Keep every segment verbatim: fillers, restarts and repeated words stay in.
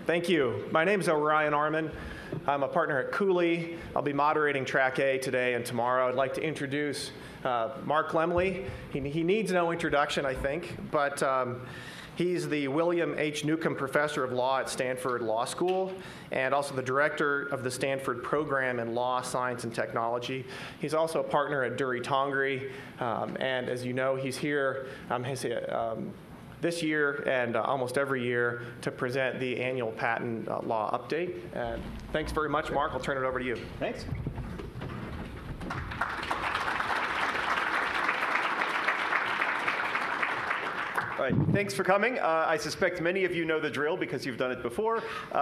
Thank you. My name is Orion Arman. I'm a partner at Cooley. I'll be moderating Track A today and tomorrow. I'd like to introduce uh, Mark Lemley. He, he needs no introduction, I think, but um, he's the William H. Newcomb Professor of Law at Stanford Law School and also the director of the Stanford Program in Law, Science, and Technology. He's also a partner at Dury Tongri, um, and as you know, he's here um, his, um, this year and uh, almost every year to present the annual patent uh, law update. And thanks very much, Mark. I'll turn it over to you. Thanks. All right, thanks for coming. Uh, I suspect many of you know the drill because you've done it before.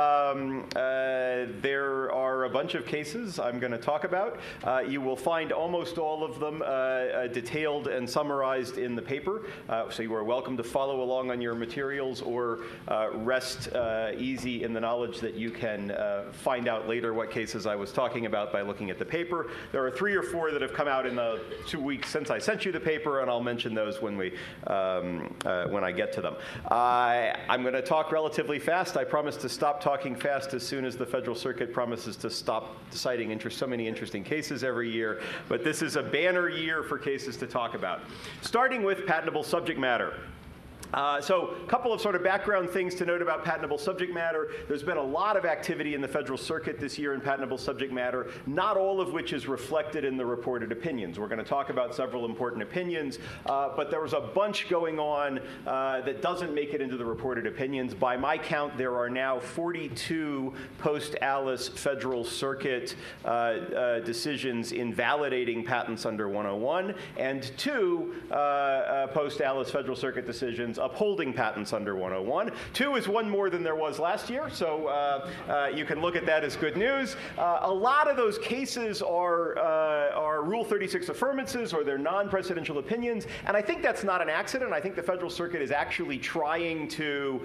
Um, uh, there are a bunch of cases I'm going to talk about. Uh, you will find almost all of them uh, uh, detailed and summarized in the paper, uh, so you are welcome to follow along on your materials or uh, rest uh, easy in the knowledge that you can uh, find out later what cases I was talking about by looking at the paper. There are three or four that have come out in the two weeks since I sent you the paper, and I'll mention those when we um, uh, when I get to them. Uh, I'm going to talk relatively fast. I promise to stop talking fast as soon as the Federal Circuit promises to stop deciding interest, so many interesting cases every year. But this is a banner year for cases to talk about. Starting with patentable subject matter. Uh, so a couple of sort of background things to note about patentable subject matter. There's been a lot of activity in the Federal Circuit this year in patentable subject matter, not all of which is reflected in the reported opinions. We're going to talk about several important opinions, uh, but there was a bunch going on uh, that doesn't make it into the reported opinions. By my count, there are now forty-two post-Alice Federal Circuit uh, uh, decisions invalidating patents under one oh one, and two uh, uh, post-Alice Federal Circuit decisions upholding patents under one oh one. Two is one more than there was last year, so uh, uh, you can look at that as good news. Uh, a lot of those cases are, uh, are Rule thirty-six affirmances or they're non-presidential opinions, and I think that's not an accident. I think the Federal Circuit is actually trying to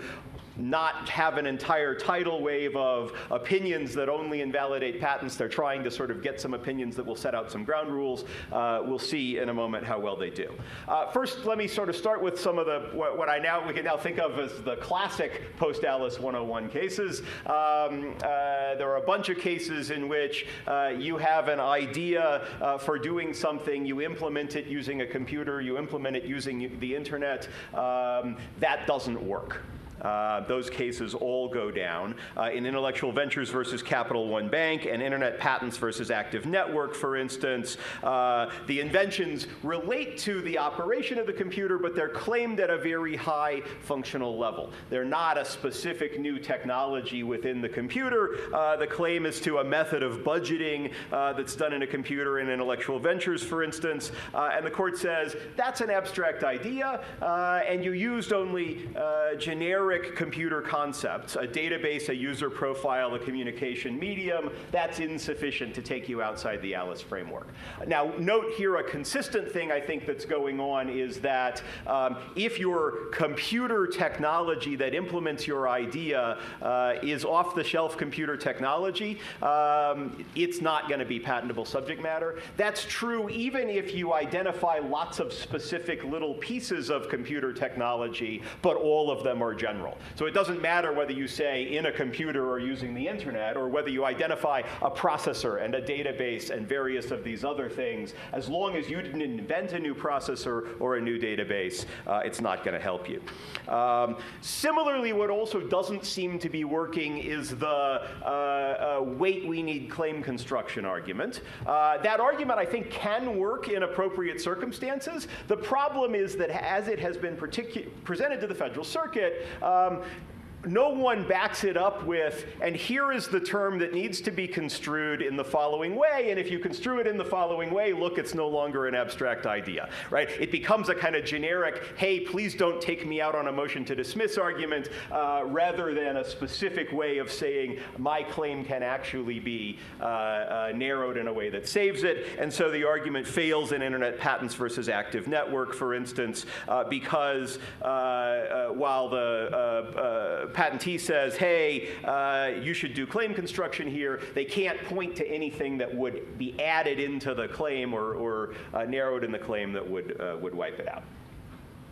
not have an entire tidal wave of opinions that only invalidate patents. They're trying to sort of get some opinions that will set out some ground rules. Uh, we'll see in a moment how well they do. Uh, first, let me sort of start with some of the, what, what I now, we can now think of as the classic post-Alice one oh one cases. Um, uh, there are a bunch of cases in which uh, you have an idea uh, for doing something, you implement it using a computer, you implement it using the internet. Um, that doesn't work. Uh, those cases all go down. Uh, in Intellectual Ventures versus Capital One Bank and Internet Patents versus Active Network, for instance, uh, the inventions relate to the operation of the computer, but they're claimed at a very high functional level. They're not a specific new technology within the computer. Uh, the claim is to a method of budgeting uh, that's done in a computer in Intellectual Ventures, for instance, uh, and the court says that's an abstract idea, uh, and you used only uh, generic computer concepts, a database, a user profile, a communication medium. That's insufficient to take you outside the Alice framework. Now, note here a consistent thing I think that's going on is that um, if your computer technology that implements your idea uh, is off-the-shelf computer technology, um, it's not going to be patentable subject matter. That's true even if you identify lots of specific little pieces of computer technology, but all of them are general. So it doesn't matter whether you say in a computer or using the internet, or whether you identify a processor and a database and various of these other things. As long as you didn't invent a new processor or a new database, uh, it's not going to help you. Um, similarly, what also doesn't seem to be working is the uh, uh, wait, we need claim construction argument. Uh, that argument, I think, can work in appropriate circumstances. The problem is that as it has been presented to the Federal Circuit, Um, no one backs it up with, and here is the term that needs to be construed in the following way, and if you construe it in the following way, look, it's no longer an abstract idea, right? It becomes a kind of generic, hey, please don't take me out on a motion to dismiss argument, uh, rather than a specific way of saying my claim can actually be uh, uh, narrowed in a way that saves it, and so the argument fails in Internet Patents versus Active Network, for instance, uh, because uh, uh, while the uh, uh, patentee says, hey, uh, you should do claim construction here, they can't point to anything that would be added into the claim or, or uh, narrowed in the claim that would, uh, would wipe it out.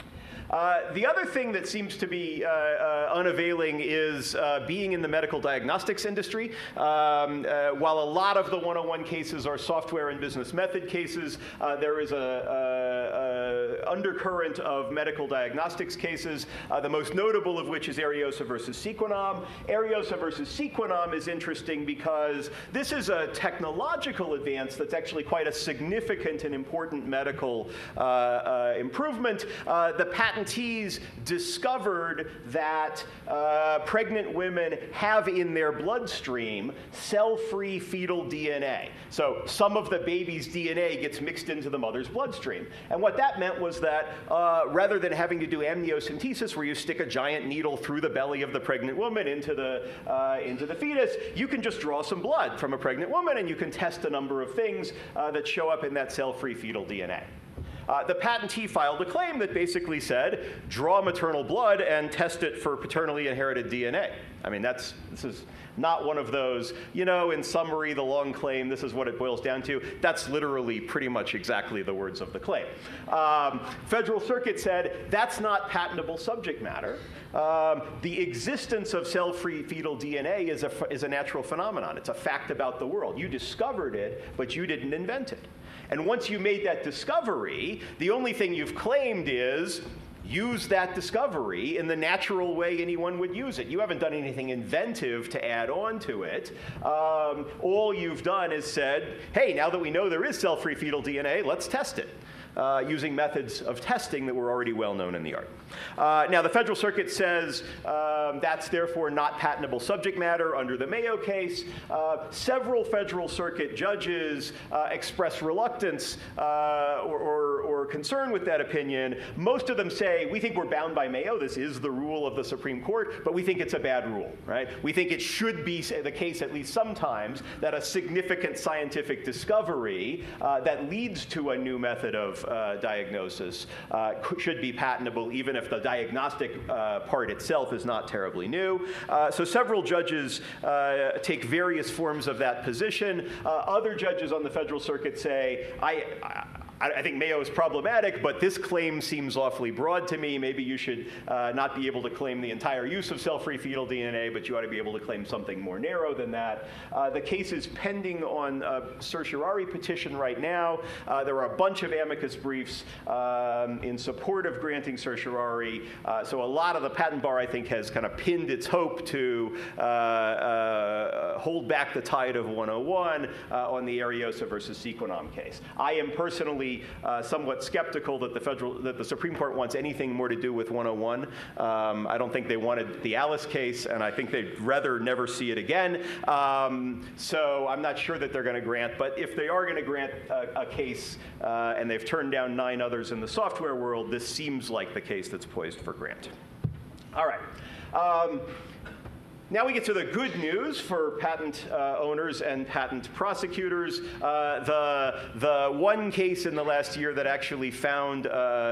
Uh, the other thing that seems to be uh, uh, unavailing is uh, being in the medical diagnostics industry. Um, uh, while a lot of the one oh one cases are software and business method cases, uh, there is a, a, a undercurrent of medical diagnostics cases, uh, the most notable of which is Ariosa versus Sequenom. Ariosa versus Sequenom is interesting because this is a technological advance that's actually quite a significant and important medical uh, uh, improvement. Uh, the patentees discovered that uh, pregnant women have in their bloodstream cell-free fetal D N A. So some of the baby's D N A gets mixed into the mother's bloodstream. And what that meant was that uh, rather than having to do amniocentesis, where you stick a giant needle through the belly of the pregnant woman into the, uh, into the fetus, you can just draw some blood from a pregnant woman and you can test a number of things uh, that show up in that cell-free fetal D N A. Uh, the patentee filed a claim that basically said, draw maternal blood and test it for paternally inherited D N A. I mean, that's, this is not one of those, you know, in summary, the long claim, this is what it boils down to. That's literally pretty much exactly the words of the claim. Um, Federal Circuit said, that's not patentable subject matter. Um, the existence of cell-free fetal D N A is a, is a natural phenomenon. It's a fact about the world. You discovered it, but you didn't invent it. And once you made that discovery, the only thing you've claimed is use that discovery in the natural way anyone would use it. You haven't done anything inventive to add on to it. Um, all you've done is said, hey, now that we know there is cell-free fetal D N A, let's test it. Uh, using methods of testing that were already well known in the art. Uh, now, the Federal Circuit says um, that's therefore not patentable subject matter under the Mayo case. Uh, several Federal Circuit judges uh, express reluctance uh, or, or, or concern with that opinion. Most of them say, we think we're bound by Mayo. This is the rule of the Supreme Court, but we think it's a bad rule, right? We think it should be the case, at least sometimes, that a significant scientific discovery uh, that leads to a new method of Uh, diagnosis uh, should be patentable, even if the diagnostic uh, part itself is not terribly new. Uh, so several judges uh, take various forms of that position. Uh, other judges on the Federal Circuit say, I, I I think Mayo is problematic, but this claim seems awfully broad to me. Maybe you should uh, not be able to claim the entire use of cell-free fetal D N A, but you ought to be able to claim something more narrow than that. Uh, the case is pending on a certiorari petition right now. Uh, there are a bunch of amicus briefs um, in support of granting certiorari. Uh, so a lot of the patent bar, I think, has kind of pinned its hope to uh, uh, hold back the tide of one oh one uh, on the Ariosa versus Sequenom case. I am personally Uh, somewhat skeptical that the federal, that the Supreme Court wants anything more to do with one oh one. Um, I don't think they wanted the Alice case, and I think they'd rather never see it again. Um, so I'm not sure that they're going to grant, but if they are going to grant a, a case, uh, and they've turned down nine others in the software world, this seems like the case that's poised for grant. All right. Um, Now we get to the good news for patent uh, owners and patent prosecutors. Uh, the, the one case in the last year that actually found, uh,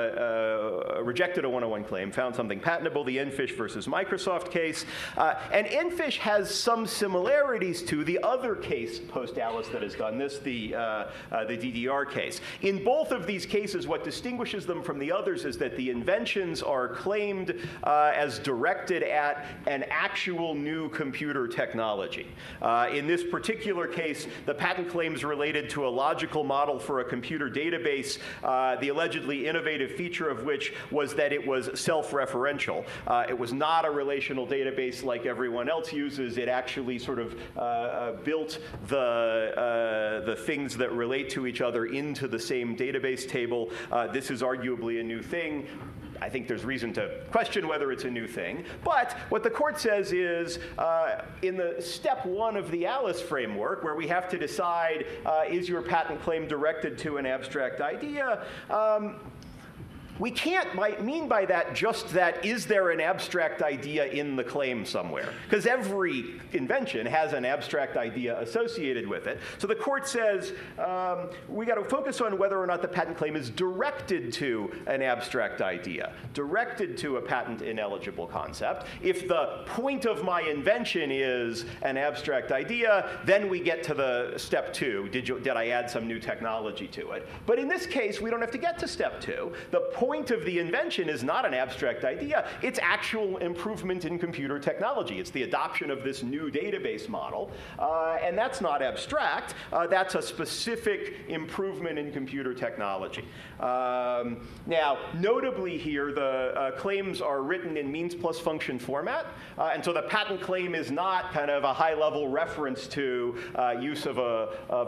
uh, rejected a one oh one claim, found something patentable, the Enfish versus Microsoft case. Uh, and Enfish has some similarities to the other case post-Alice that has done this, the, uh, uh, the D D R case. In both of these cases, what distinguishes them from the others is that the inventions are claimed uh, as directed at an actual new computer technology. Uh, in this particular case, the patent claims related to a logical model for a computer database, uh, the allegedly innovative feature of which was that it was self-referential. Uh, it was not a relational database like everyone else uses. It actually sort of uh, uh, built the, uh, the things that relate to each other into the same database table. Uh, this is arguably a new thing. I think there's reason to question whether it's a new thing. But what the court says is, uh, in the step one of the Alice framework, where we have to decide, uh, is your patent claim directed to an abstract idea, um, we can't mean by that just that, is there an abstract idea in the claim somewhere? Because every invention has an abstract idea associated with it. So the court says, um, we got to focus on whether or not the patent claim is directed to an abstract idea, directed to a patent ineligible concept. If the point of my invention is an abstract idea, then we get to the step two. Did, you, did I add some new technology to it? But in this case, we don't have to get to step two. The point of the invention is not an abstract idea. It's actual improvement in computer technology. It's the adoption of this new database model. Uh, and that's not abstract. Uh, that's a specific improvement in computer technology. Um, now, notably here, the uh, claims are written in means plus function format. Uh, and so the patent claim is not kind of a high-level reference to uh, use of a, of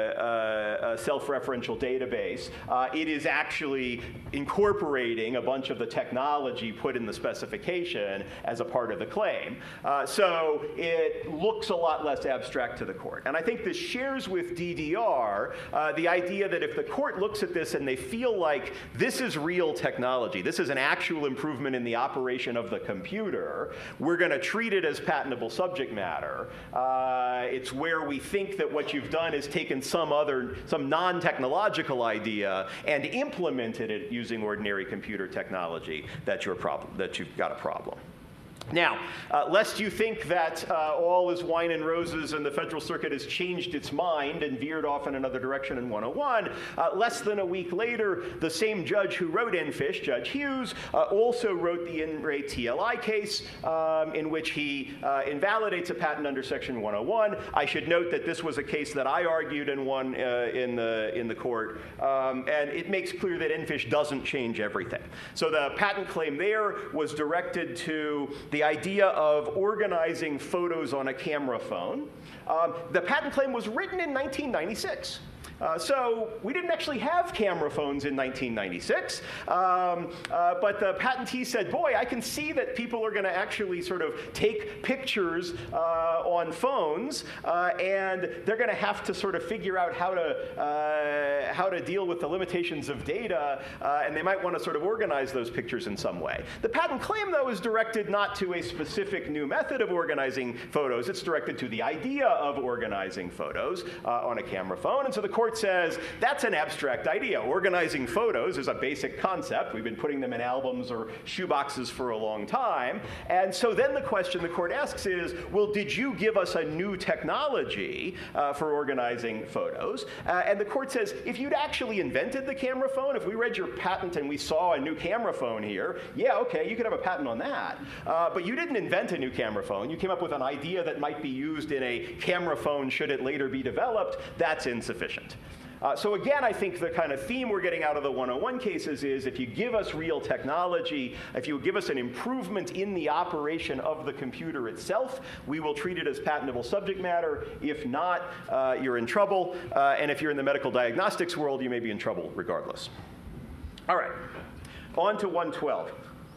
a, a, a self-referential database. Uh, it is actually incorporating a bunch of the technology put in the specification as a part of the claim. Uh, so it looks a lot less abstract to the court. And I think this shares with D D R uh, the idea that if the court looks at this and they feel like this is real technology, this is an actual improvement in the operation of the computer, we're going to treat it as patentable subject matter. Uh, it's where we think that what you've done is taken some other, some non-technological idea and implemented it using ordinary computer technology that you're problem, that you've got a problem. Now, uh, lest you think that uh, all is wine and roses and the Federal Circuit has changed its mind and veered off in another direction in one oh one, uh, less than a week later, the same judge who wrote EnFish, Judge Hughes, uh, also wrote the In Re T L I case um, in which he uh, invalidates a patent under Section one oh one. I should note that this was a case that I argued and won uh, in, the, in the court, um, and it makes clear that EnFish doesn't change everything. So the patent claim there was directed to the idea of organizing photos on a camera phone. Um, the patent claim was written in nineteen ninety-six. Uh, so we didn't actually have camera phones in nineteen ninety-six, um, uh, but the patentee said, boy, I can see that people are going to actually sort of take pictures uh, on phones, uh, and they're going to have to sort of figure out how to, uh, how to deal with the limitations of data, uh, and they might want to sort of organize those pictures in some way. The patent claim, though, is directed not to a specific new method of organizing photos. It's directed to the idea of organizing photos uh, on a camera phone, and so the court says that's an abstract idea. Organizing photos is a basic concept. We've been putting them in albums or shoeboxes for a long time. And so then the question the court asks is, well, did you give us a new technology uh, for organizing photos? Uh, and the court says, if you'd actually invented the camera phone, if we read your patent and we saw a new camera phone here, yeah, okay, you could have a patent on that. Uh, but you didn't invent a new camera phone. You came up with an idea that might be used in a camera phone should it later be developed. That's insufficient. Uh, so again, I think the kind of theme we're getting out of the one oh one cases is if you give us real technology, if you give us an improvement in the operation of the computer itself, we will treat it as patentable subject matter. If not, uh, you're in trouble. Uh, and if you're in the medical diagnostics world, you may be in trouble regardless. All right, on to one twelve.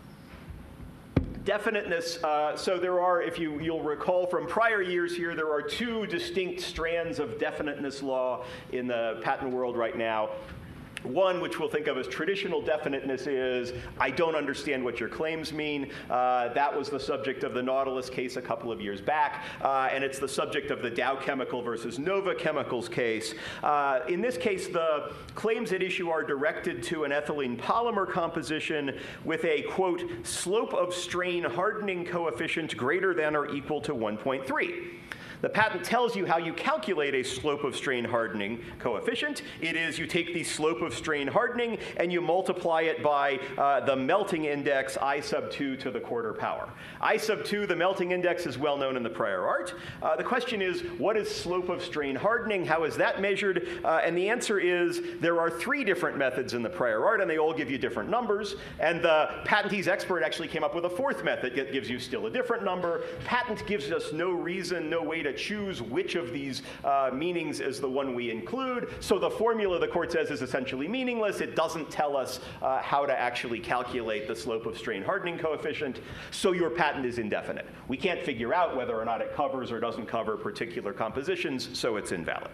Definiteness, uh, so there are, if you, you'll recall from prior years here, there are two distinct strands of definiteness law in the patent world right now. One, which we'll think of as traditional definiteness, is I don't understand what your claims mean. Uh, that was the subject of the Nautilus case a couple of years back, uh, and it's the subject of the Dow Chemical versus Nova Chemicals case. Uh, in this case, the claims at issue are directed to an ethylene polymer composition with a, quote, slope of strain hardening coefficient greater than or equal to one point three. The patent tells you how you calculate a slope of strain hardening coefficient. It is you take the slope of strain hardening and you multiply it by uh, the melting index I sub two to the quarter power. I sub two, the melting index, is well known in the prior art. Uh, the question is, what is slope of strain hardening? How is that measured? Uh, and the answer is there are three different methods in the prior art, and they all give you different numbers. And the patentee's expert actually came up with a fourth method that gives you still a different number. Patent gives us no reason, no way to choose which of these uh, meanings is the one we include. So the formula, the court says, is essentially meaningless. It doesn't tell us uh, how to actually calculate the slope of strain hardening coefficient. So your patent is indefinite. We can't figure out whether or not it covers or doesn't cover particular compositions, so it's invalid.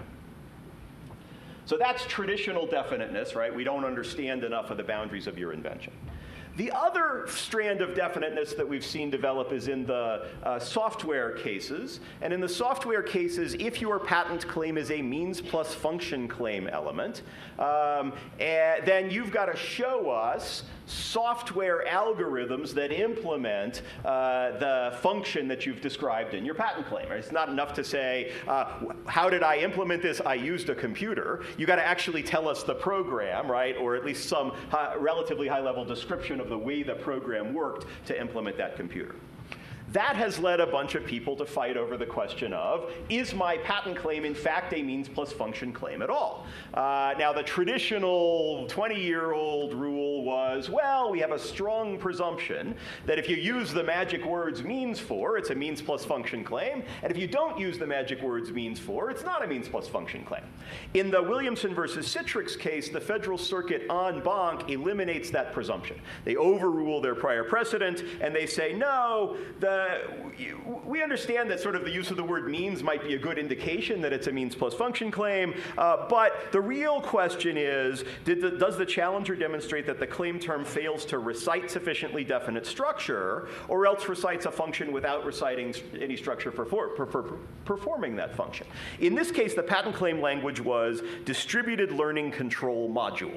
So that's traditional definiteness, right? We don't understand enough of the boundaries of your invention. The other strand of definiteness that we've seen develop is in the uh, software cases. And in the software cases, if your patent claim is a means plus function claim element, um, and then you've got to show us software algorithms that implement uh, the function that you've described in your patent claim. Right? It's not enough to say, uh, how did I implement this? I used a computer. You got to actually tell us the program, right? Or at least some high, relatively high-level description of the way the program worked to implement that computer. That has led a bunch of people to fight over the question of, is my patent claim in fact a means plus function claim at all? Uh, now, the traditional twenty-year-old rule was, well, we have a strong presumption that if you use the magic words means for, it's a means plus function claim, and if you don't use the magic words means for, it's not a means plus function claim. In the Williamson versus Citrix case, the Federal Circuit en banc eliminates that presumption. They overrule their prior precedent, and they say, no, the Uh, we understand that sort of the use of the word means might be a good indication that it's a means plus function claim, uh, but the real question is, did the, does the challenger demonstrate that the claim term fails to recite sufficiently definite structure, or else recites a function without reciting any structure for, for, for, for performing that function? In this case, the patent claim language was distributed learning control module.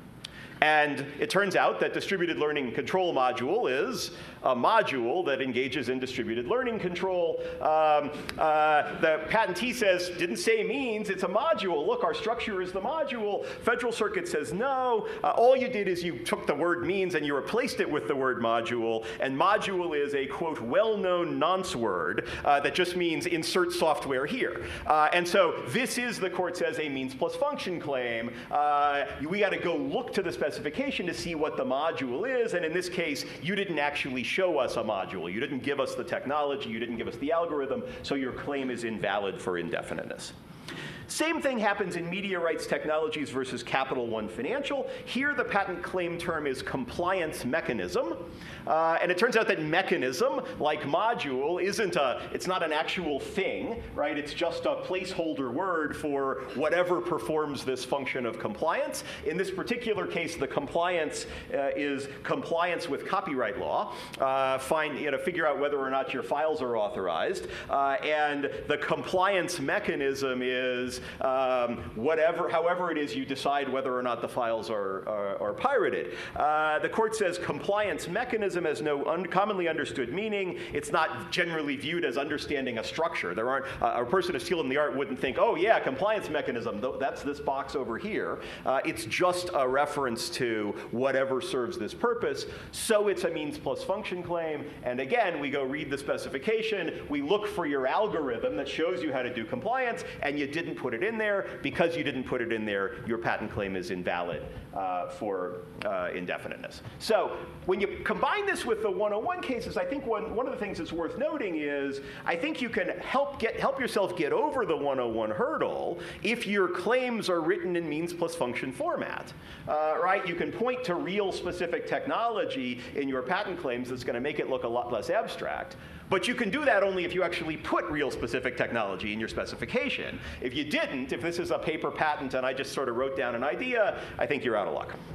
And it turns out that distributed learning control module is a module that engages in distributed learning control. Um, uh, the patentee says, didn't say means, it's a module. Look, our structure is the module. Federal Circuit says no. Uh, all you did is you took the word means and you replaced it with the word module. And module is a, quote, well-known nonce word uh, that just means insert software here. Uh, and so this is, the court says, a means plus function claim. Uh, we got to go look to the specification specification to see what the module is, and in this case, you didn't actually show us a module. You didn't give us the technology, you didn't give us the algorithm, so your claim is invalid for indefiniteness. Same thing happens in Media Rights Technologies versus Capital One Financial. Here, the patent claim term is compliance mechanism. Uh, and it turns out that mechanism, like module, isn't a, it's not an actual thing, right? It's just a placeholder word for whatever performs this function of compliance. In this particular case, the compliance uh, is compliance with copyright law. Uh, find, you know, figure out whether or not your files are authorized. Uh, and the compliance mechanism is Um, whatever, however it is you decide whether or not the files are, are, are pirated. Uh, the court says compliance mechanism has no un commonly understood meaning. It's not generally viewed as understanding a structure. There aren't, uh, a person of skill in the art wouldn't think, oh yeah, compliance mechanism, th that's this box over here. Uh, it's just a reference to whatever serves this purpose. So it's a means plus function claim. And again, we go read the specification. We look for your algorithm that shows you how to do compliance, and you didn't put it in there. Because you didn't put it in there, your patent claim is invalid uh, for uh, indefiniteness. So when you combine this with the one oh one cases, I think one, one of the things that's worth noting is I think you can help, get, help yourself get over the one oh one hurdle if your claims are written in means plus function format. Uh, right? You can point to real specific technology in your patent claims that's going to make it look a lot less abstract. But you can do that only if you actually put real specific technology in your specification. If you didn't, if this is a paper patent and I just sort of wrote down an idea, I think you're out of luck.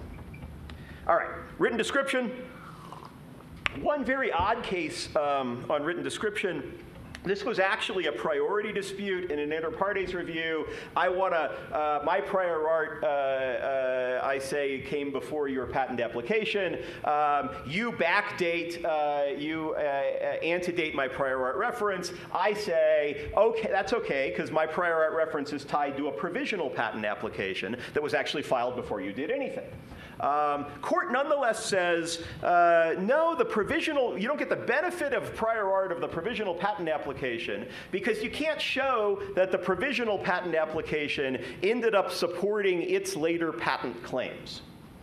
All right, written description. One very odd case um, on written description. This was actually a priority dispute in an inter partes review. I want to, uh, my prior art, uh, uh, I say, came before your patent application. Um, you backdate, uh, you uh, antedate my prior art reference. I say, okay, that's okay, because my prior art reference is tied to a provisional patent application that was actually filed before you did anything. Um, court nonetheless says, uh, no, the provisional, you don't get the benefit of prior art of the provisional patent application because you can't show that the provisional patent application ended up supporting its later patent claims.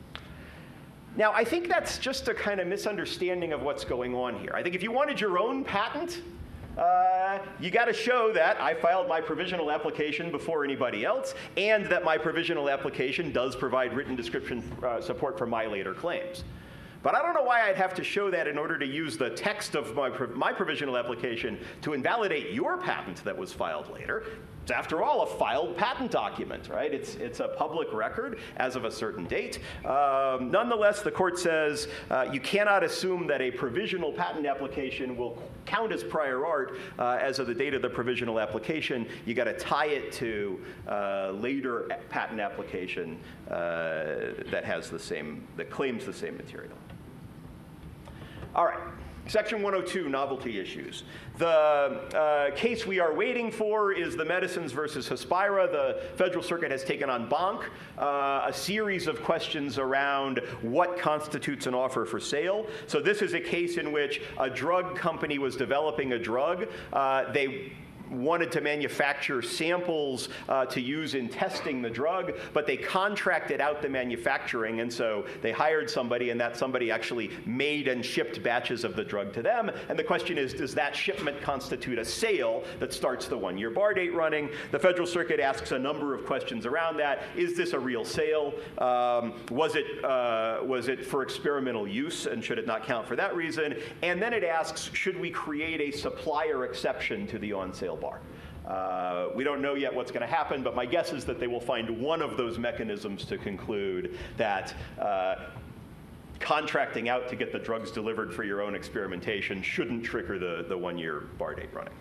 Now, I think that's just a kind of misunderstanding of what's going on here. I think if you wanted your own patent, Uh, you got to show that I filed my provisional application before anybody else, and that my provisional application does provide written description uh, support for my later claims. But I don't know why I'd have to show that in order to use the text of my, my provisional application to invalidate your patent that was filed later. It's, after all, a filed patent document, right? It's, it's a public record as of a certain date. Um, nonetheless, the court says uh, you cannot assume that a provisional patent application will count as prior art uh, as of the date of the provisional application. You got to tie it to uh, later patent application uh, that has the same, that claims the same material. All right. Section one oh two, novelty issues. The uh, case we are waiting for is the Medicines versus Hospira. The Federal Circuit has taken on banc uh, a series of questions around what constitutes an offer for sale. So this is a case in which a drug company was developing a drug. Uh, they wanted to manufacture samples uh, to use in testing the drug, but they contracted out the manufacturing, and so they hired somebody, and that somebody actually made and shipped batches of the drug to them. And the question is, does that shipment constitute a sale that starts the one-year bar date running? The Federal Circuit asks a number of questions around that. Is this a real sale? Um, was it, uh, was it for experimental use, and should it not count for that reason? And then it asks, should we create a supplier exception to the on-sale bar? Uh, we don't know yet what's going to happen, but my guess is that they will find one of those mechanisms to conclude that uh, contracting out to get the drugs delivered for your own experimentation shouldn't trigger the, the one-year bar date running.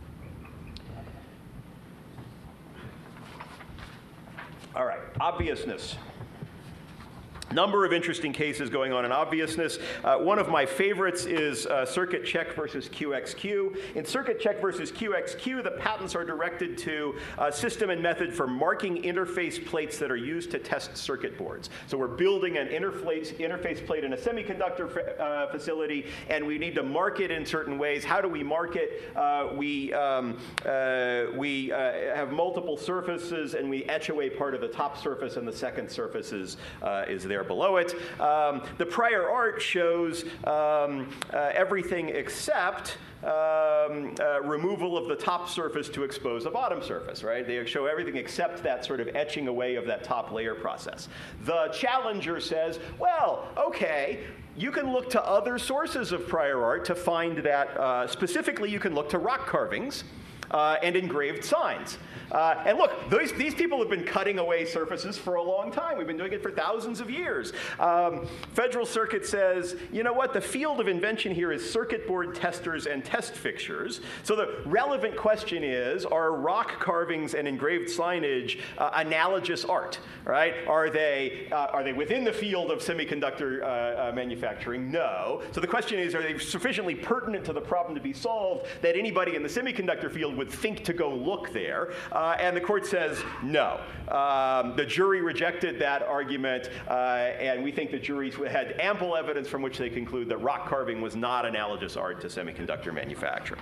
All right, obviousness. Number of interesting cases going on in obviousness. Uh, one of my favorites is uh, Circuit Check versus Q X Q. In Circuit Check versus Q X Q, the patents are directed to a system and method for marking interface plates that are used to test circuit boards. So we're building an interface, interface plate in a semiconductor uh, facility, and we need to mark it in certain ways. How do we mark it? Uh, we um, uh, we uh, have multiple surfaces, and we etch away part of the top surface, and the second surface is, uh, is there below it. Um, the prior art shows um, uh, everything except Um, uh, removal of the top surface to expose the bottom surface, right? They show everything except that sort of etching away of that top layer process. The challenger says, well, okay, you can look to other sources of prior art to find that, uh, specifically you can look to rock carvings uh, and engraved signs. Uh, and look, those, these people have been cutting away surfaces for a long time. We've been doing it for thousands of years. Um, Federal Circuit says, you know what, the field of invention here is circuit board testers and test fixtures. So the relevant question is, are rock carvings and engraved signage uh, analogous art, right? Are they, uh, are they within the field of semiconductor uh, uh, manufacturing? No. So the question is, are they sufficiently pertinent to the problem to be solved that anybody in the semiconductor field would think to go look there? Uh, and the court says no. Um, the jury rejected that argument, uh, and we think the jury had ample evidence from which they conclude that rock carving was not analogous art to semiconductor manufacturing.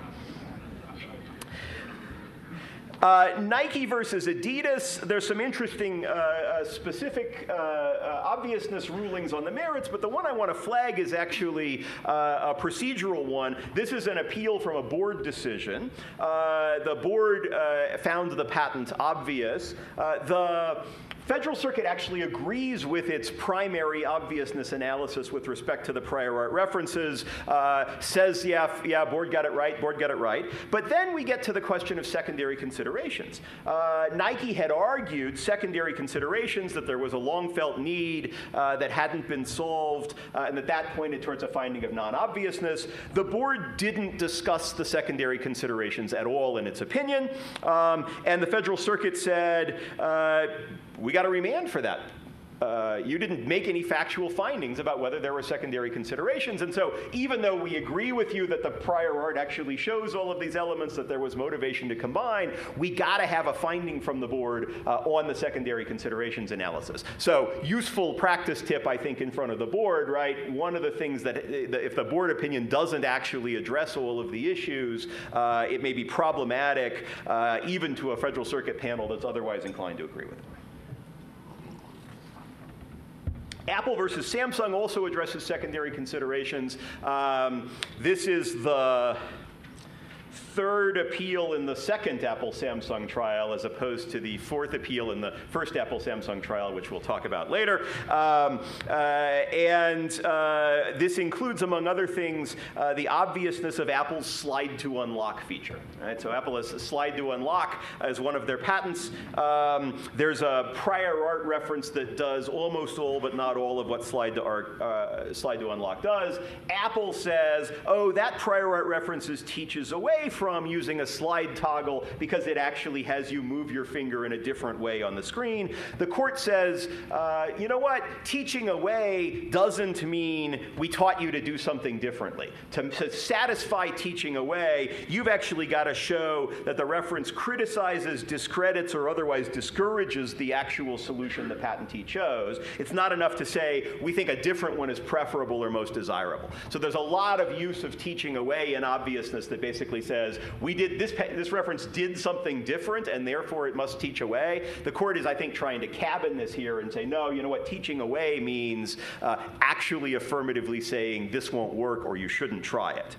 Uh, Nike versus Adidas, there's some interesting uh, uh, specific uh, uh, obviousness rulings on the merits, but the one I want to flag is actually uh, a procedural one. This is an appeal from a board decision. Uh, the board uh, found the patent obvious. Uh, the Federal Circuit actually agrees with its primary obviousness analysis with respect to the prior art references, uh, says, yeah, yeah, board got it right, board got it right. But then we get to the question of secondary considerations. Uh, Nike had argued secondary considerations, that there was a long-felt need uh, that hadn't been solved, uh, and that that pointed towards a finding of non-obviousness. The board didn't discuss the secondary considerations at all in its opinion, um, and the Federal Circuit said, uh, we got to remand for that. Uh, you didn't make any factual findings about whether there were secondary considerations. And so even though we agree with you that the prior art actually shows all of these elements, that there was motivation to combine, we got to have a finding from the board uh, on the secondary considerations analysis. So useful practice tip, I think, in front of the board, right? One of the things that if the board opinion doesn't actually address all of the issues, uh, it may be problematic uh, even to a Federal Circuit panel that's otherwise inclined to agree with it. Apple versus Samsung also addresses secondary considerations. Um, this is the third appeal in the second Apple-Samsung trial as opposed to the fourth appeal in the first Apple-Samsung trial, which we'll talk about later. Um, uh, and uh, this includes, among other things, uh, the obviousness of Apple's slide to unlock feature. Right? So Apple has a slide to unlock as one of their patents. Um, there's a prior art reference that does almost all but not all of what slide to, art, uh, slide to unlock does. Apple says, oh, that prior art references teaches away from using a slide toggle because it actually has you move your finger in a different way on the screen. The court says, uh, you know what? Teaching away doesn't mean we taught you to do something differently. To, to satisfy teaching away, you've actually got to show that the reference criticizes, discredits, or otherwise discourages the actual solution the patentee chose. It's not enough to say, we think a different one is preferable or most desirable. So there's a lot of use of teaching away in obviousness that basically says, we did this, this reference did something different, and therefore it must teach away. The court is, I think, trying to cabin this here and say, no, you know what, teaching away means uh, actually affirmatively saying this won't work or you shouldn't try it.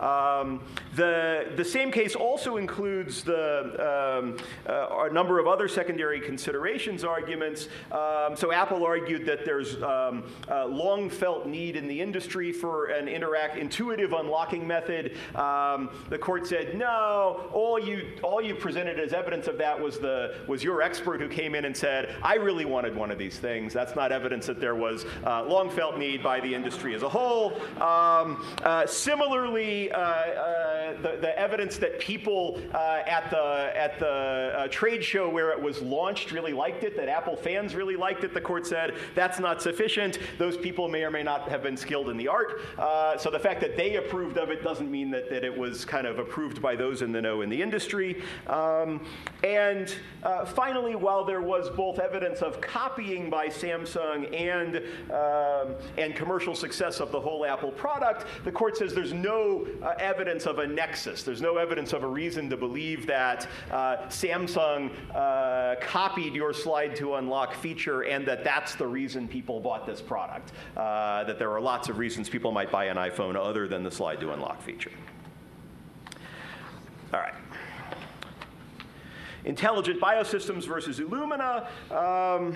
Um, the, the same case also includes the, um, uh, a number of other secondary considerations arguments. Um, so Apple argued that there's um, a long felt need in the industry for an interact intuitive unlocking method. Um, the court said, no, all you, all you presented as evidence of that was, the, was your expert who came in and said, I really wanted one of these things. That's not evidence that there was uh, long felt need by the industry as a whole. Um, uh, similarly, Uh, uh, the, the evidence that people uh, at the, at the uh, trade show where it was launched really liked it, that Apple fans really liked it, the court said that's not sufficient. Those people may or may not have been skilled in the art. Uh, so the fact that they approved of it doesn't mean that, that it was kind of approved by those in the know in the industry. Um, and uh, finally, while there was both evidence of copying by Samsung and, um, and commercial success of the whole Apple product, the court says there's no Uh, evidence of a nexus. There's no evidence of a reason to believe that uh, Samsung uh, copied your slide to unlock feature and that that's the reason people bought this product. Uh, that there are lots of reasons people might buy an iPhone other than the slide to unlock feature. All right. Intelligent Biosystems versus Illumina. Um,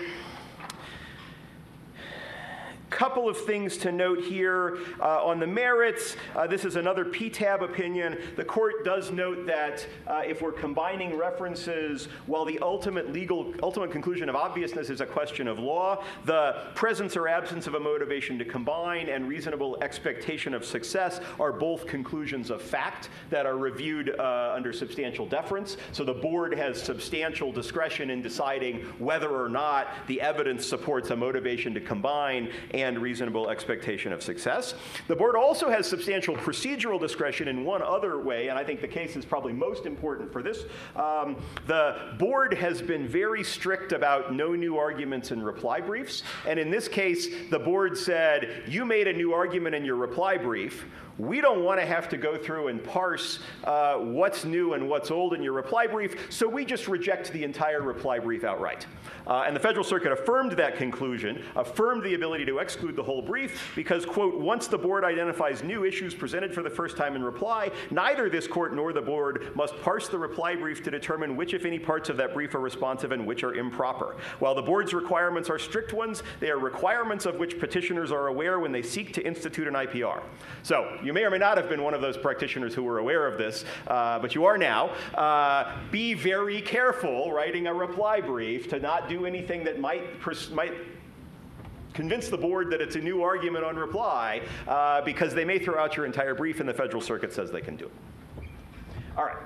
Couple of things to note here uh, on the merits. Uh, this is another P TAB opinion. The court does note that uh, if we're combining references, while the ultimate legal, ultimate conclusion of obviousness is a question of law, the presence or absence of a motivation to combine and reasonable expectation of success are both conclusions of fact that are reviewed uh, under substantial deference. So the board has substantial discretion in deciding whether or not the evidence supports a motivation to combine and reasonable expectation of success. The board also has substantial procedural discretion in one other way, and I think the case is probably most important for this. Um, the board has been very strict about no new arguments in reply briefs, and in this case, the board said, you made a new argument in your reply brief. We don't want to have to go through and parse uh, what's new and what's old in your reply brief, so we just reject the entire reply brief outright. Uh, and the Federal Circuit affirmed that conclusion, affirmed the ability to exclude the whole brief, because, quote, once the board identifies new issues presented for the first time in reply, neither this court nor the board must parse the reply brief to determine which, if any, parts of that brief are responsive and which are improper. While the board's requirements are strict ones, they are requirements of which petitioners are aware when they seek to institute an I P R. So, you may or may not have been one of those practitioners who were aware of this, uh, but you are now. Uh, be very careful writing a reply brief to not do anything that might, pers might convince the board that it's a new argument on reply, uh, because they may throw out your entire brief and the Federal Circuit says they can do it. All right.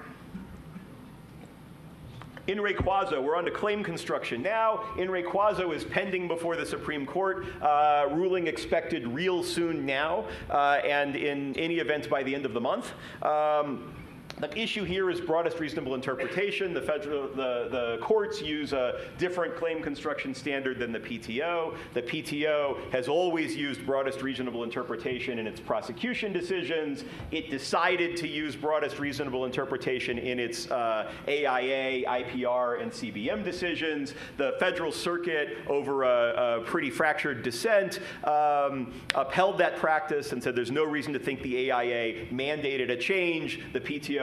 In re quaso, we're on to claim construction now. In re quaso is pending before the Supreme Court, uh, ruling expected real soon now, uh, and in any event by the end of the month. Um, The issue here is broadest reasonable interpretation. The, federal, the, the courts use a different claim construction standard than the P T O. The P T O has always used broadest reasonable interpretation in its prosecution decisions. It decided to use broadest reasonable interpretation in its uh, A I A, I P R, and C B M decisions. The Federal Circuit, over a, a pretty fractured dissent, um, upheld that practice and said there's no reason to think the A I A mandated a change. The P T O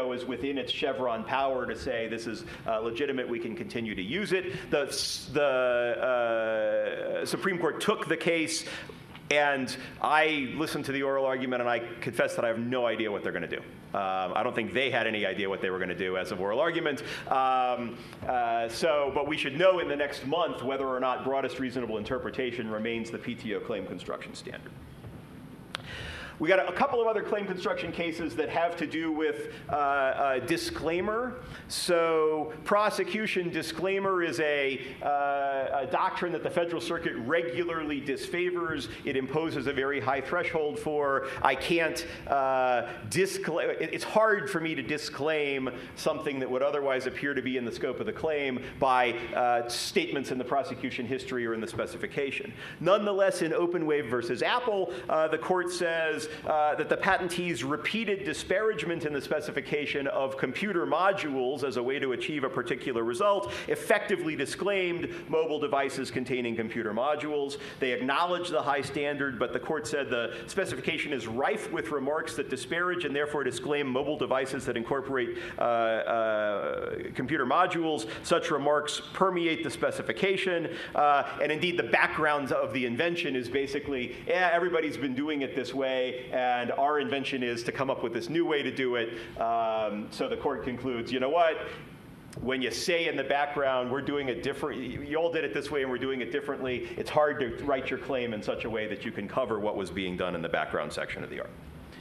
know, is within its Chevron power to say this is uh, legitimate, we can continue to use it. The, the uh, Supreme Court took the case, and I listened to the oral argument, and I confess that I have no idea what they're going to do. Um, I don't think they had any idea what they were going to do as of oral argument. Um, uh, so, but we should know in the next month whether or not broadest reasonable interpretation remains the P T O claim construction standard. We got a, a couple of other claim construction cases that have to do with uh, a disclaimer. So prosecution disclaimer is a, uh, a doctrine that the Federal Circuit regularly disfavors. It imposes a very high threshold for. I can't uh, disclaim. It's hard for me to disclaim something that would otherwise appear to be in the scope of the claim by uh, statements in the prosecution history or in the specification. Nonetheless, in Openwave versus Apple, uh, the court says Uh, that the patentee's repeated disparagement in the specification of computer modules as a way to achieve a particular result effectively disclaimed mobile devices containing computer modules. They acknowledged the high standard, but the court said the specification is rife with remarks that disparage and therefore disclaim mobile devices that incorporate uh, uh, computer modules. Such remarks permeate the specification, uh, and indeed the background of the invention is basically, yeah, everybody's been doing it this way, and our invention is to come up with this new way to do it. Um, so the court concludes, you know what? When you say in the background, we're doing it different, you all did it this way and we're doing it differently, it's hard to write your claim in such a way that you can cover what was being done in the background section of the art.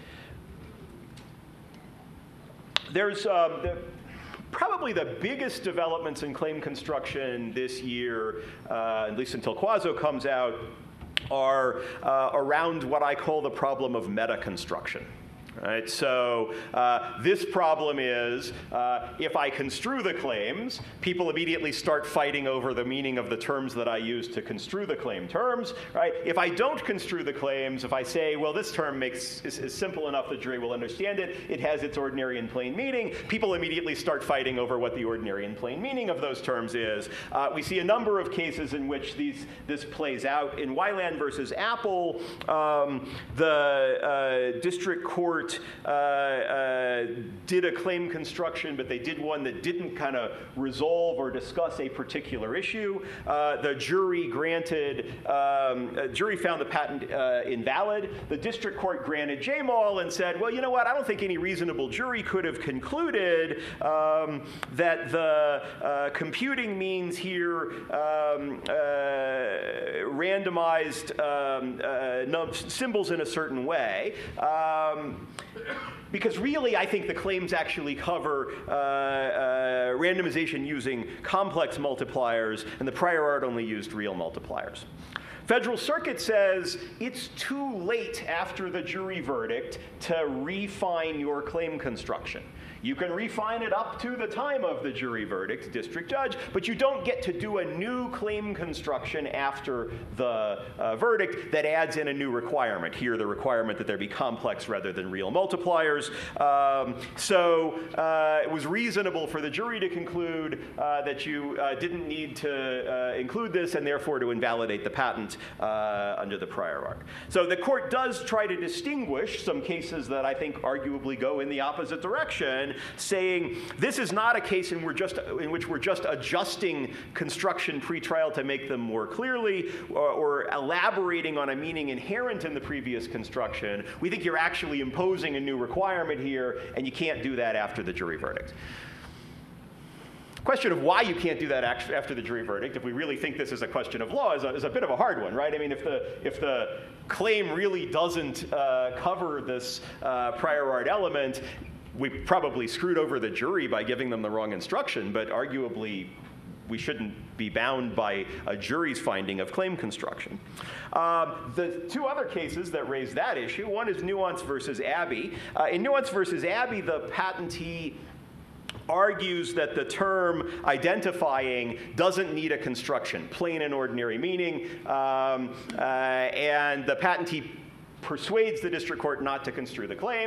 There's um, the, probably the biggest developments in claim construction this year, uh, at least until Quaso comes out, are uh, around what I call the problem of meta-construction. Right? So uh, this problem is, uh, if I construe the claims, people immediately start fighting over the meaning of the terms that I use to construe the claim terms. Right? If I don't construe the claims, if I say, well, this term makes is, is simple enough the jury will understand it, it has its ordinary and plain meaning, people immediately start fighting over what the ordinary and plain meaning of those terms is. Uh, we see a number of cases in which these this plays out. In Weiland versus Apple, um, the uh, district court Uh, uh, did a claim construction, but they did one that didn't kind of resolve or discuss a particular issue. Uh, the jury granted, um, a jury found the patent uh, invalid. The district court granted J M A L and said, well, you know what, I don't think any reasonable jury could have concluded um, that the uh, computing means here um, uh, randomized um, uh, symbols in a certain way. Um, Because really, I think the claims actually cover uh, uh, randomization using complex multipliers, and the prior art only used real multipliers. Federal Circuit says it's too late after the jury verdict to refine your claim construction. You can refine it up to the time of the jury verdict, district judge, but you don't get to do a new claim construction after the uh, verdict that adds in a new requirement. Here, the requirement that there be complex rather than real multipliers. Um, so uh, it was reasonable for the jury to conclude uh, that you uh, didn't need to uh, include this and therefore to invalidate the patent uh, under the prior art. So the court does try to distinguish some cases that I think arguably go in the opposite direction, saying this is not a case in, we're just, in which we're just adjusting construction pretrial to make them more clearly or, or elaborating on a meaning inherent in the previous construction. We think you're actually imposing a new requirement here, and you can't do that after the jury verdict. Question of why you can't do that after the jury verdict, if we really think this is a question of law, is a, is a bit of a hard one, right? I mean, if the, if the claim really doesn't uh, cover this uh, prior art element, we probably screwed over the jury by giving them the wrong instruction, but arguably we shouldn't be bound by a jury's finding of claim construction. Um, the two other cases that raise that issue, one is Nuance versus Abbey. Uh, in Nuance versus Abbey, the patentee argues that the term identifying doesn't need a construction, plain and ordinary meaning, um, uh, and the patentee persuades the district court not to construe the claim.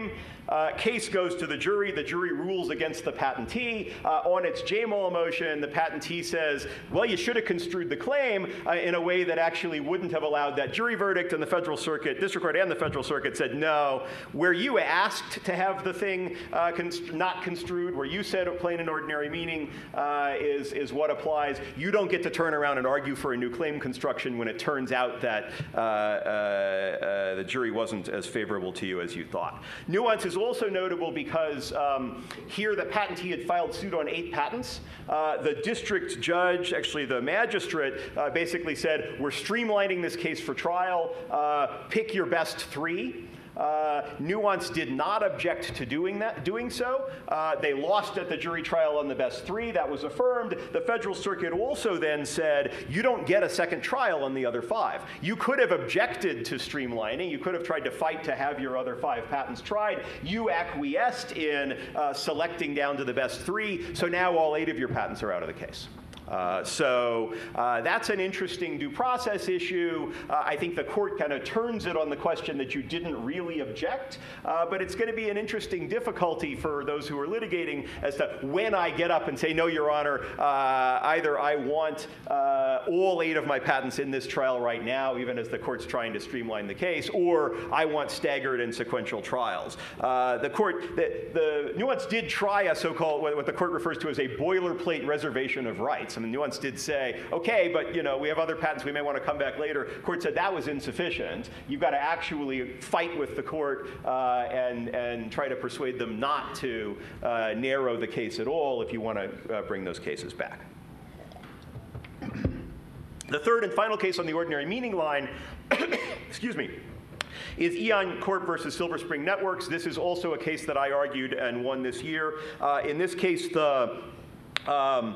Uh, case goes to the jury. The jury rules against the patentee. Uh, on its Jamal motion, the patentee says, well, you should have construed the claim uh, in a way that actually wouldn't have allowed that jury verdict. And the Federal Circuit, District Court and the Federal Circuit said, no, where you asked to have the thing uh, const- not construed, where you said plain and ordinary meaning uh, is, is what applies, you don't get to turn around and argue for a new claim construction when it turns out that uh, uh, uh, the jury wasn't as favorable to you as you thought. Nuance is also notable because um, here the patentee had filed suit on eight patents. Uh, the district judge, actually the magistrate, uh, basically said, we're streamlining this case for trial, uh, pick your best three. Uh, Nuance did not object to doing that, doing so. Uh, they lost at the jury trial on the best three. That was affirmed. The Federal Circuit also then said, you don't get a second trial on the other five. You could have objected to streamlining. You could have tried to fight to have your other five patents tried. You acquiesced in uh, selecting down to the best three. So now all eight of your patents are out of the case. Uh, so uh, that's an interesting due process issue. Uh, I think the court kind of turns it on the question that you didn't really object, uh, but it's going to be an interesting difficulty for those who are litigating as to when I get up and say, no, Your Honor, uh, either I want uh, all eight of my patents in this trial right now, even as the court's trying to streamline the case, or I want staggered and sequential trials. Uh, the court, the, the Nuance did try a so-called, what the court refers to as a boilerplate reservation of rights. I mean, Nuance did say, okay, but you know, we have other patents, we may want to come back later. Court said that was insufficient. You've got to actually fight with the court uh, and, and try to persuade them not to uh, narrow the case at all if you want to uh, bring those cases back. The third and final case on the ordinary meaning line, excuse me, is Eon Corp versus Silver Spring Networks. This is also a case that I argued and won this year. Uh, in this case, the um,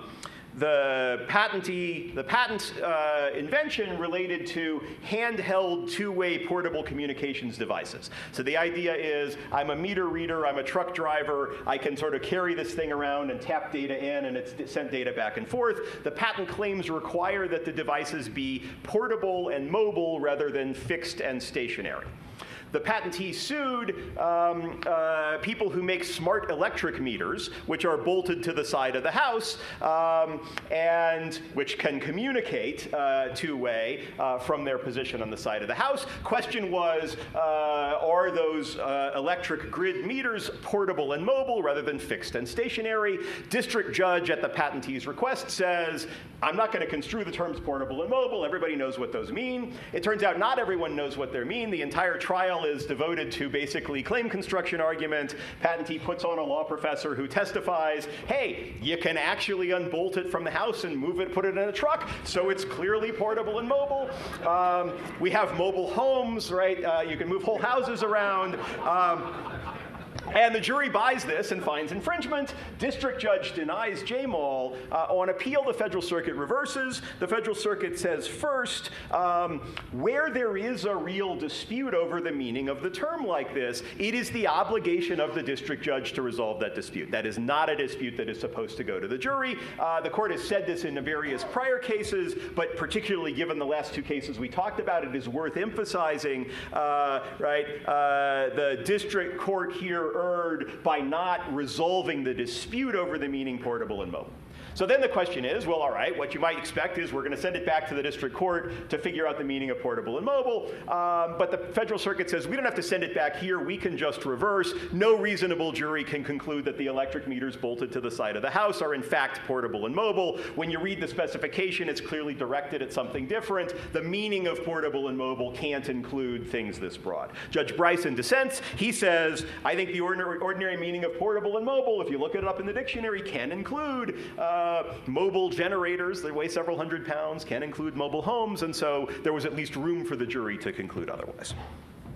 The patentee, the patent uh, invention related to handheld two-way portable communications devices. So the idea is, I'm a meter reader, I'm a truck driver, I can sort of carry this thing around and tap data in and it's sent data back and forth. The patent claims require that the devices be portable and mobile rather than fixed and stationary. The patentee sued um, uh, people who make smart electric meters, which are bolted to the side of the house, um, and which can communicate uh, two-way uh, from their position on the side of the house. Question was, uh, are those uh, electric grid meters portable and mobile rather than fixed and stationary? District judge at the patentee's request says, I'm not going to construe the terms portable and mobile. Everybody knows what those mean. It turns out not everyone knows what they mean. The entire trial is devoted to basically claim construction argument. Patentee puts on a law professor who testifies, hey, you can actually unbolt it from the house and move it, put it in a truck, so it's clearly portable and mobile. Um, we have mobile homes, right? Uh, you can move whole houses around. Um, And the jury buys this and finds infringement. District judge denies Jamal. Uh, on appeal, the Federal Circuit reverses. The Federal Circuit says, first, um, where there is a real dispute over the meaning of the term like this, it is the obligation of the district judge to resolve that dispute. That is not a dispute that is supposed to go to the jury. Uh, the court has said this in various prior cases, but particularly given the last two cases we talked about, it is worth emphasizing, uh, right, uh, the district court here erred by not resolving the dispute over the meaning portable and mobile. So then the question is, well, all right, what you might expect is we're going to send it back to the district court to figure out the meaning of portable and mobile. Um, but the Federal Circuit says we don't have to send it back here. We can just reverse. No reasonable jury can conclude that the electric meters bolted to the side of the house are in fact portable and mobile. When you read the specification, it's clearly directed at something different. The meaning of portable and mobile can't include things this broad. Judge Bryson dissents. He says, I think the ordinary, ordinary meaning of portable and mobile, if you look it up in the dictionary, can include uh, Uh, mobile generators that weigh several hundred pounds, can include mobile homes, and so there was at least room for the jury to conclude otherwise.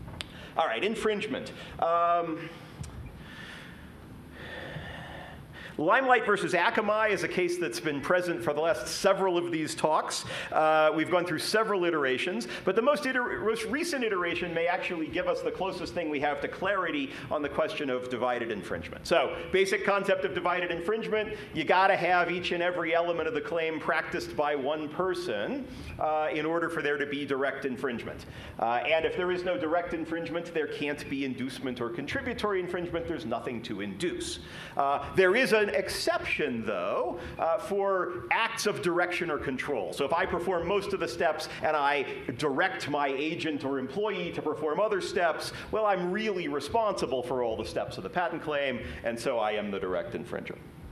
All right, infringement. Um, Limelight versus Akamai is a case that's been present for the last several of these talks. Uh, we've gone through several iterations, but the most, iter most recent iteration may actually give us the closest thing we have to clarity on the question of divided infringement. So, basic concept of divided infringement, you gotta have each and every element of the claim practiced by one person uh, in order for there to be direct infringement. Uh, and if there is no direct infringement, there can't be inducement or contributory infringement. There's nothing to induce. Uh, there is an exception, though, uh, for acts of direction or control. So if I perform most of the steps and I direct my agent or employee to perform other steps, well, I'm really responsible for all the steps of the patent claim, and so I am the direct infringer.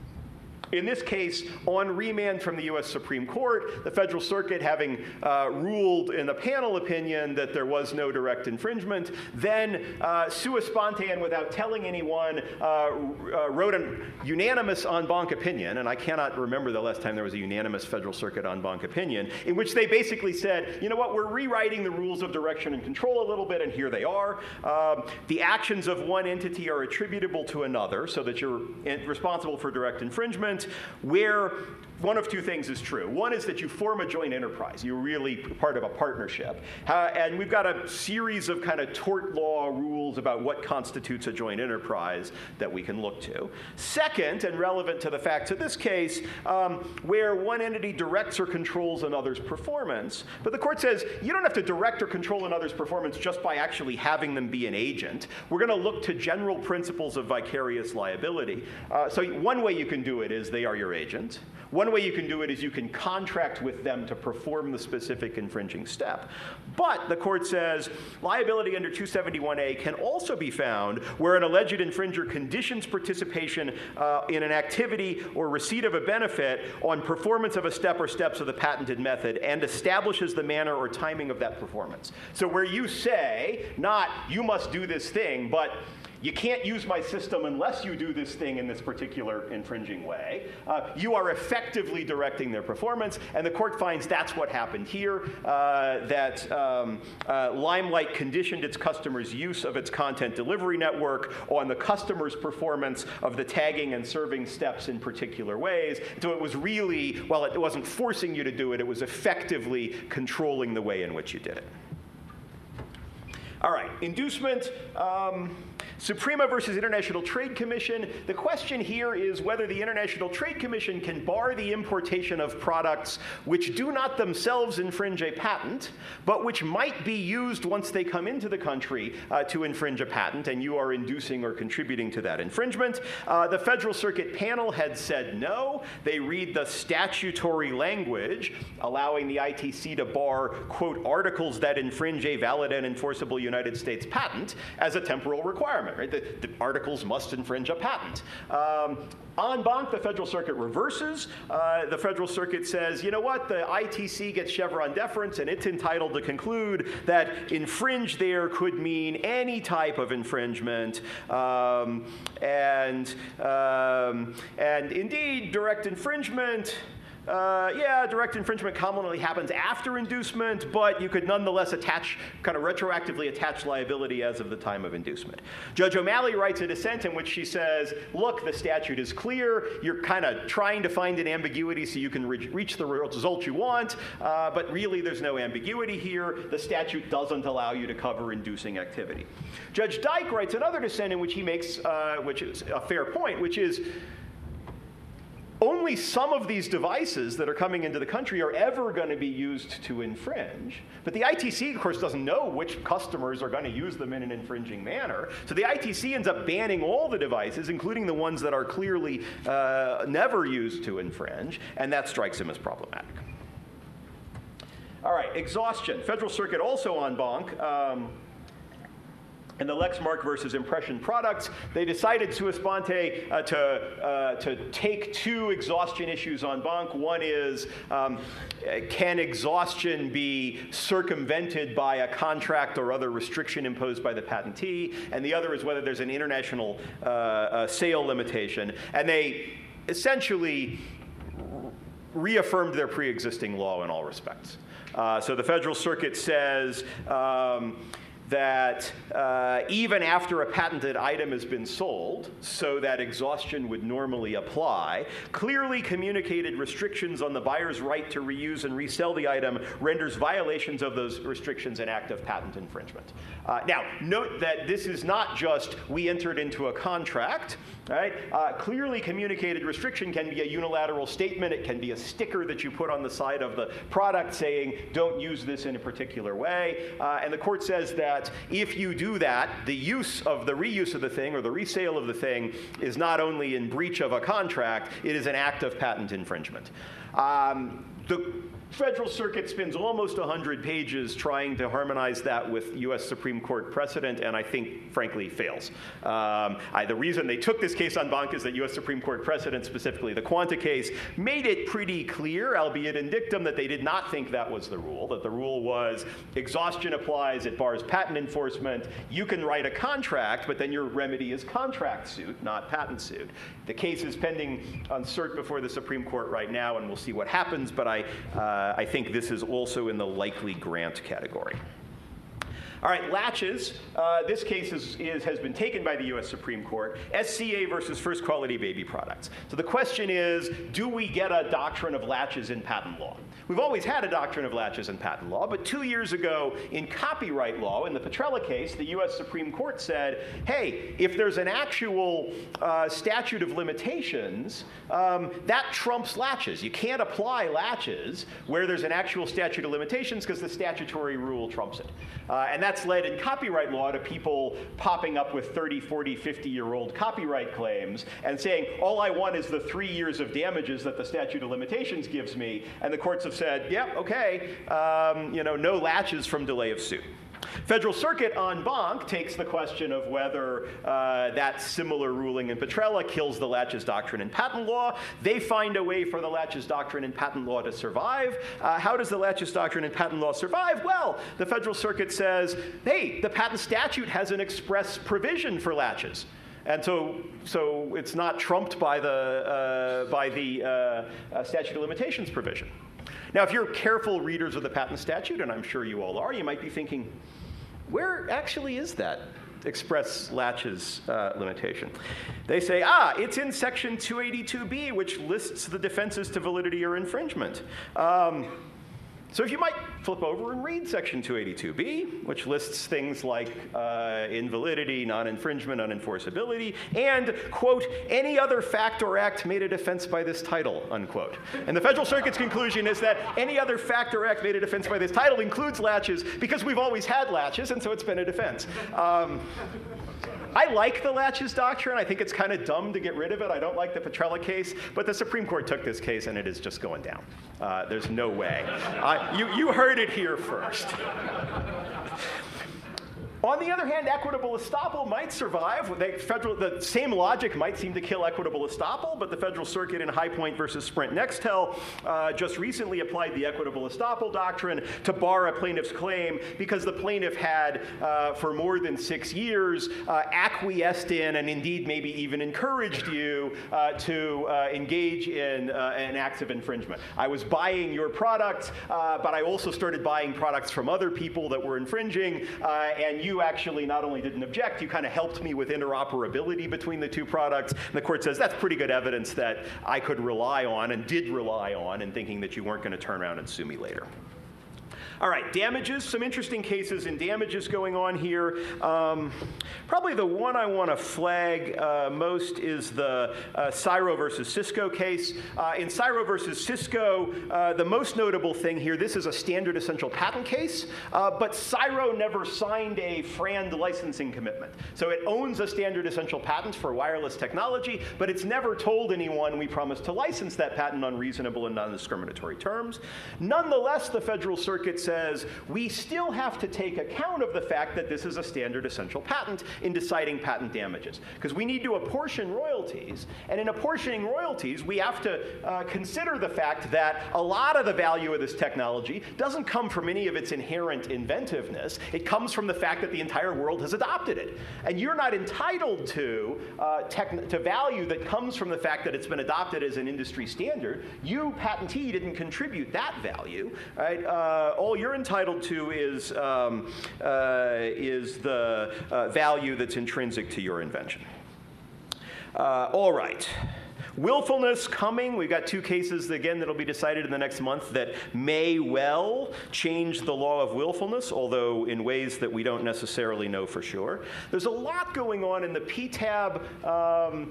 In this case, on remand from the U S Supreme Court, the Federal Circuit, having uh, ruled in the panel opinion that there was no direct infringement, then uh, sua sponte and without telling anyone, uh, uh, wrote a unanimous en banc opinion, and I cannot remember the last time there was a unanimous Federal Circuit en banc opinion, in which they basically said, you know what, we're rewriting the rules of direction and control a little bit, and here they are. Um, the actions of one entity are attributable to another, so that you're in responsible for direct infringement, where one of two things is true. One is that you form a joint enterprise. You're really part of a partnership. Uh, and we've got a series of kind of tort law rules about what constitutes a joint enterprise that we can look to. Second, and relevant to the facts of this case, um, where one entity directs or controls another's performance, but the court says you don't have to direct or control another's performance just by actually having them be an agent. We're going to look to general principles of vicarious liability. Uh, so one way you can do it is they are your agent. One way you can do it is you can contract with them to perform the specific infringing step. But the court says liability under two seventy-one A can also be found where an alleged infringer conditions participation uh, in an activity or receipt of a benefit on performance of a step or steps of the patented method and establishes the manner or timing of that performance. So where you say, not you must do this thing, but you can't use my system unless you do this thing in this particular infringing way. Uh, you are effectively directing their performance, and the court finds that's what happened here, uh, that um, uh, Limelight conditioned its customers' use of its content delivery network on the customer's performance of the tagging and serving steps in particular ways. So it was really, well, it wasn't forcing you to do it, it was effectively controlling the way in which you did it. All right, inducement. Um, Suprema versus International Trade Commission. The question here is whether the International Trade Commission can bar the importation of products which do not themselves infringe a patent, but which might be used once they come into the country uh, to infringe a patent, and you are inducing or contributing to that infringement. Uh, the Federal Circuit panel had said no. They read the statutory language allowing the I T C to bar, quote, articles that infringe a valid and enforceable United States patent as a temporal requirement. Right? The, the articles must infringe a patent. Um, en banc, the Federal Circuit reverses. Uh, the Federal Circuit says, you know what, the I T C gets Chevron deference, and it's entitled to conclude that infringe there could mean any type of infringement. Um, and, um, and indeed, direct infringement, Uh, yeah, direct infringement commonly happens after inducement, but you could nonetheless attach, kind of retroactively attach liability as of the time of inducement. Judge O'Malley writes a dissent in which she says, look, the statute is clear. You're kind of trying to find an ambiguity so you can re reach the result you want, uh, but really there's no ambiguity here. The statute doesn't allow you to cover inducing activity. Judge Dyke writes another dissent in which he makes, uh, which is a fair point, which is, only some of these devices that are coming into the country are ever going to be used to infringe. But the I T C, of course, doesn't know which customers are going to use them in an infringing manner. So the I T C ends up banning all the devices, including the ones that are clearly uh, never used to infringe, and that strikes him as problematic. All right, exhaustion. Federal Circuit also en banc. Um, In the Lexmark versus Impression Products, they decided sua sponte uh, to, uh, to take two exhaustion issues en banc. One is, um, can exhaustion be circumvented by a contract or other restriction imposed by the patentee? And the other is whether there's an international uh, uh, sale limitation. And they essentially reaffirmed their pre-existing law in all respects. Uh, so the Federal Circuit says, um, that uh, even after a patented item has been sold, so that exhaustion would normally apply, clearly communicated restrictions on the buyer's right to reuse and resell the item renders violations of those restrictions an act of patent infringement. Uh, now, note that this is not just we entered into a contract, right? Uh, clearly communicated restriction can be a unilateral statement. It can be a sticker that you put on the side of the product saying, don't use this in a particular way. Uh, and the court says that if you do that, the use of the reuse of the thing or the resale of the thing is not only in breach of a contract, it is an act of patent infringement. Um, the Federal Circuit spends almost one hundred pages trying to harmonize that with U S Supreme Court precedent, and I think, frankly, fails. Um, I, the reason they took this case en banc is that U S Supreme Court precedent, specifically the Quanta case, made it pretty clear, albeit in dictum, that they did not think that was the rule, that the rule was exhaustion applies, it bars patent enforcement, you can write a contract, but then your remedy is contract suit, not patent suit. The case is pending on cert before the Supreme Court right now, and we'll see what happens, but I, uh, I think this is also in the likely grant category. All right, latches. Uh, this case is, is, has been taken by the U S Supreme Court. S C A versus First Quality Baby Products. So the question is, do we get a doctrine of latches in patent law? We've always had a doctrine of latches in patent law, but two years ago in copyright law, in the Petrella case, the U S Supreme Court said, hey, if there's an actual uh, statute of limitations, um, that trumps latches. You can't apply latches where there's an actual statute of limitations because the statutory rule trumps it. Uh, and that's led in copyright law to people popping up with thirty, forty, fifty-year-old copyright claims and saying, all I want is the three years of damages that the statute of limitations gives me. And the courts have said, yep, yeah, okay, um, you know, no latches from delay of suit. Federal Circuit en banc takes the question of whether uh, that similar ruling in Petrella kills the latches doctrine in patent law. They find a way for the latches doctrine in patent law to survive. Uh, how does the latches doctrine in patent law survive? Well, the Federal Circuit says, hey, the patent statute has an express provision for latches. And so, so it's not trumped by the, uh, by the uh, uh, statute of limitations provision. Now, if you're careful readers of the patent statute, and I'm sure you all are, you might be thinking, where actually is that express latches uh, limitation? They say, ah, it's in section two eighty-two B, which lists the defenses to validity or infringement. Um, So if you might flip over and read section two eighty-two B, which lists things like uh, invalidity, non-infringement, unenforceability, and, quote, any other fact or act made a defense by this title, unquote. And the Federal Circuit's conclusion is that any other fact or act made a defense by this title includes latches because we've always had latches, and so it's been a defense. Um, I like the latches doctrine. I think it's kind of dumb to get rid of it. I don't like the Petrella case, but the Supreme Court took this case and it is just going down. Uh, there's no way. Uh, you, you heard it here first. On the other hand, equitable estoppel might survive. They, federal, the same logic might seem to kill equitable estoppel, but the Federal Circuit in High Point versus Sprint Nextel uh, just recently applied the equitable estoppel doctrine to bar a plaintiff's claim because the plaintiff had, uh, for more than six years, uh, acquiesced in and indeed maybe even encouraged you uh, to uh, engage in uh, an act of infringement. I was buying your products, uh, but I also started buying products from other people that were infringing, uh, and you actually not only didn't object, you kind of helped me with interoperability between the two products. And the court says that's pretty good evidence that I could rely on and did rely on in thinking that you weren't going to turn around and sue me later. All right, damages, some interesting cases in damages going on here. Um, probably the one I want to flag uh, most is the uh, Cyro versus Cisco case. Uh, in Cyro versus Cisco, uh, the most notable thing here, this is a standard essential patent case, uh, but Cyro never signed a FRAND licensing commitment. So it owns a standard essential patent for wireless technology, but it's never told anyone we promise to license that patent on reasonable and non-discriminatory terms. Nonetheless, the Federal Circuit says we still have to take account of the fact that this is a standard essential patent in deciding patent damages, because we need to apportion royalties, and in apportioning royalties we have to uh, consider the fact that a lot of the value of this technology doesn't come from any of its inherent inventiveness. It comes from the fact that the entire world has adopted it, and you're not entitled to uh, to value that comes from the fact that it's been adopted as an industry standard. You, patentee, didn't contribute that value, right? Uh, all you're entitled to is, um, uh, is the uh, value that's intrinsic to your invention. Uh, all right. Willfulness coming. We've got two cases, again, that'll be decided in the next month that may well change the law of willfulness, although in ways that we don't necessarily know for sure. There's a lot going on in the P TAB um,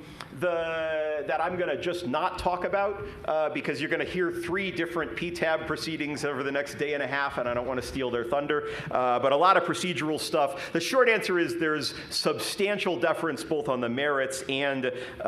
the, that I'm going to just not talk about uh, because you're going to hear three different P TAB proceedings over the next day and a half, and I don't want to steal their thunder. Uh, but a lot of procedural stuff. The short answer is there's substantial deference both on the merits and uh,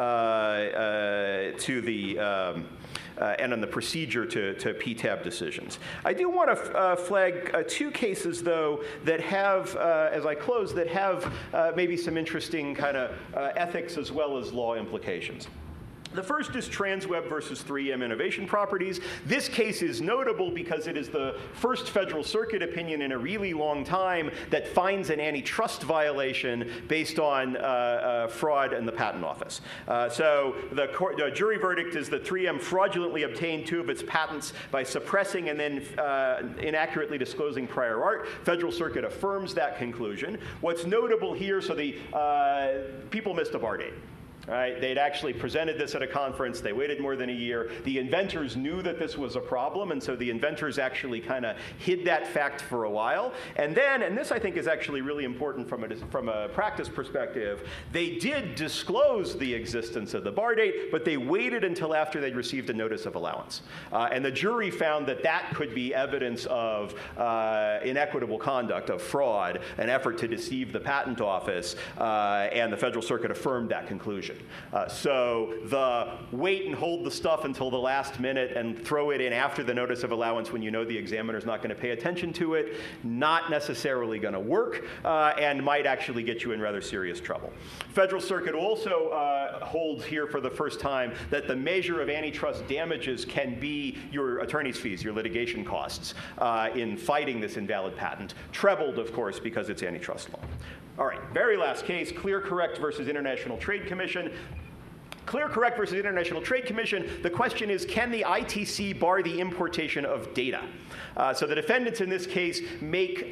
uh, to the um, uh, and on the procedure to, to P TAB decisions. I do want to uh, flag uh, two cases, though, that have, uh, as I close, that have uh, maybe some interesting kind of uh, ethics as well as law implications. The first is Transweb versus three M Innovation Properties. This case is notable because it is the first Federal Circuit opinion in a really long time that finds an antitrust violation based on uh, uh, fraud in the Patent Office. Uh, so the, court, the jury verdict is that three M fraudulently obtained two of its patents by suppressing and then uh, inaccurately disclosing prior art. Federal Circuit affirms that conclusion. What's notable here, so the uh, people missed a bar date. Right? They'd actually presented this at a conference. They waited more than a year. The inventors knew that this was a problem, and so the inventors actually kind of hid that fact for a while. And then, and this I think is actually really important from a, from a practice perspective, they did disclose the existence of the bar date, but they waited until after they'd received a notice of allowance. Uh, and the jury found that that could be evidence of uh, inequitable conduct, of fraud, an effort to deceive the Patent Office, uh, and the Federal Circuit affirmed that conclusion. Uh, so the wait and hold the stuff until the last minute and throw it in after the notice of allowance when you know the examiner's not going to pay attention to it, not necessarily going to work, uh, and might actually get you in rather serious trouble. Federal Circuit also uh, holds here for the first time that the measure of antitrust damages can be your attorney's fees, your litigation costs uh, in fighting this invalid patent, trebled, of course, because it's antitrust law. All right, very last case, ClearCorrect versus International Trade Commission. ClearCorrect versus International Trade Commission, the question is, can the I T C bar the importation of data? Uh, so the defendants in this case make uh,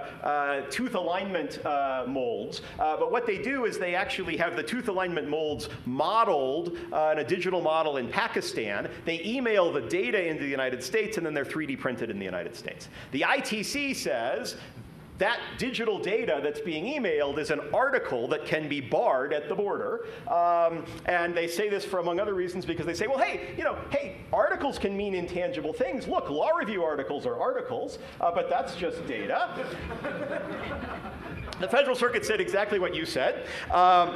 uh, tooth alignment uh, molds, uh, but what they do is they actually have the tooth alignment molds modeled uh, in a digital model in Pakistan. They email the data into the United States, and then they're three D printed in the United States. The I T C says, that digital data that's being emailed is an article that can be barred at the border. Um, and they say this for, among other reasons, because they say, well, hey, you know, hey, articles can mean intangible things. Look, law review articles are articles, uh, but that's just data. The Federal Circuit said exactly what you said. Um,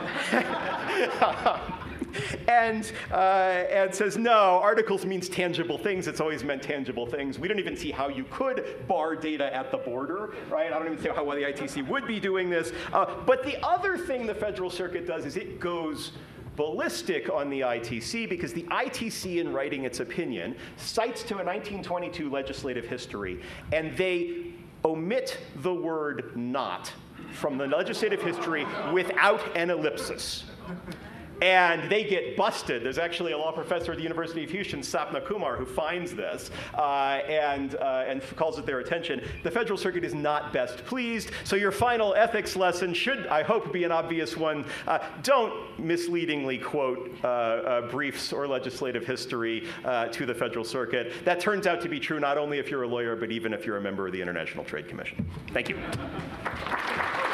And, uh, and says, no, articles means tangible things. It's always meant tangible things. We don't even see how you could bar data at the border, right? I don't even see how well the I T C would be doing this. Uh, but the other thing the Federal Circuit does is it goes ballistic on the I T C, because the I T C, in writing its opinion, cites to a nineteen twenty-two legislative history, and they omit the word not from the legislative history without an ellipsis. And they get busted. There's actually a law professor at the University of Houston, Sapna Kumar, who finds this uh, and, uh, and calls it their attention. The Federal Circuit is not best pleased. So your final ethics lesson should, I hope, be an obvious one. Uh, don't misleadingly quote uh, uh, briefs or legislative history uh, to the Federal Circuit. That turns out to be true not only if you're a lawyer, but even if you're a member of the International Trade Commission. Thank you.